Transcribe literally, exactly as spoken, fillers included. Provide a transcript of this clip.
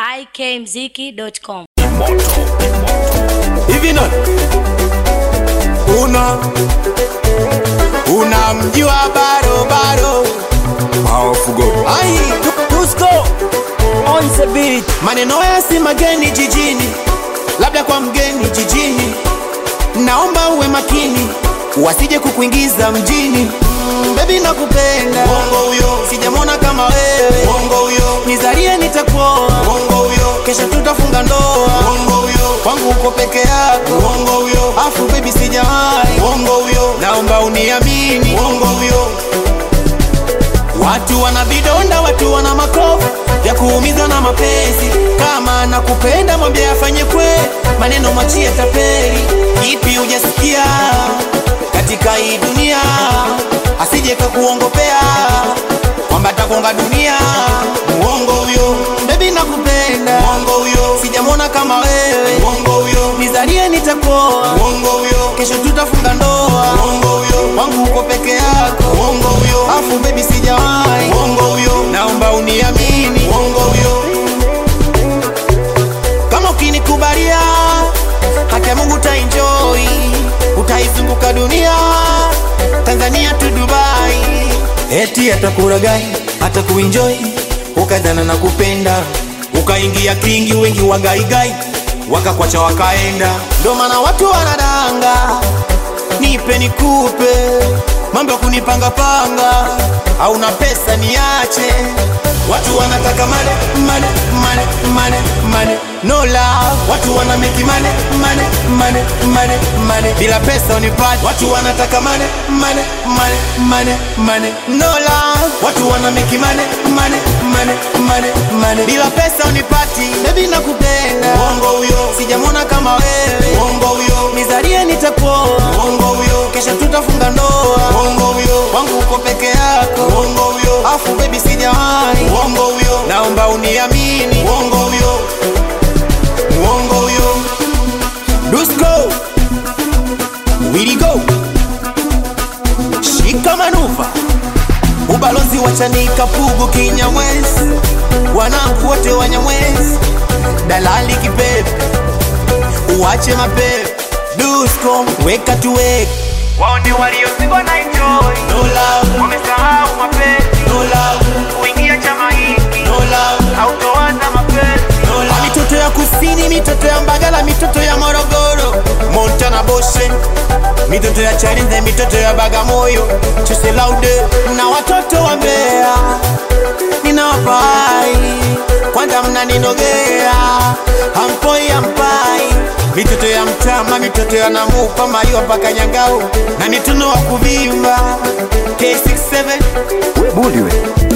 i k mziki dot com. Hivi nani? Una Una mjua baro baro Powerful God. Ai, Tusko on the beat. Maneno ya si mageni jijini, labda kwa mgeni jijini. Naomba uwe makini, wasije kukuingiza mjini. mm, Baby nakupenda, uongo huyo. Sijamona kama wewe, uongo huyo. Nizalie nitakuoa, uongo huyo. Kesho tutafunga ndoa, uongo huyo. Kwangu uko peke yako, uongo huyo. Afu baby sijawahi, uongo huyo. Naomba uniamini, uongo huyo. Watu wana bidonda, watu wana makovu ya kuumiza na mapenzi. Kama nakupenda mwambie afanye kweli, maneno machie tapeli. Ipi hujasikia katika hii dunia, asije kakuongopea kwamba takonga dunia. Uongo huyo. Baby nakupenda, uongo huyo. Sijamona kama wewe, uongo huyo. Nizalie nitakuoa, uongo huyo. Kesho tutafunga ndoa, uongo huyo. Kwangu uko peke yako, uongo huyo. Afu baby sijawahi, uongo huyo. Naomba uniamini, uongo huyo. Kama ukinikubalia, haki ya Mungu utaenjoy. Utaizunguka dunia, Tanzania tu Dubai. Eti atakuragai, atakuenjoy. Ukadhana na kupenda, ukaingia kingi, wengi wagaigai wakakwacha wakaenda. Ndo maana watu wanadanga, nipe nikupe, mambo kunipanga panga, au na pesa niache. Watu wanataka mane, mane, mane, mane, mane, no love. Watu wana make mane, mane, mane, mane, mane, bila pesa unipati. Watu wanataka mane, mane, mane, mane, mane, no love. Watu wana make mane, mane, mane, mane, mane, bila pesa unipati. Baby nakupenda, uongo huyo. Sijamona kama wewe, uongo huyo. Nizalie nitakuoa, uongo huyo. Kesho tutafunga ndoa, uongo huyo. Kwangu uko peke yako, uongo huyo. Afu baby sijawahi, uongo huyo. Naomba uniamini, uongo huyo. Uongo huyo. Dusko Willy go Shika manuva, ubalozi wa Chanika Pugu Kinyamwezi. Wanangu wote Wanyamwezi, dalali kipepe, uache mapepe. Dusko weka tuweka, wao ndio waliozikwa na enjoy. no love. Wamesahau mapenzi, No love. kuingia chama hiki, No love. hautoanza mapenzi. No love. Mitoto ya kusini, mitoto ya Mbagala, mitoto ya Morogoro, Montana Boshe, mitoto ya Chalinze, mitoto ya Bagamoyo, Chese Laude, na watoto wa Mbeya ninawapai. Kwanza mnaninogea, hampoi hampai. Mitoto ya Mtama, mitoto ya Namupa, Mayua mpaka Nyangao, na mituno wa kuvimba K six seven Buliwe.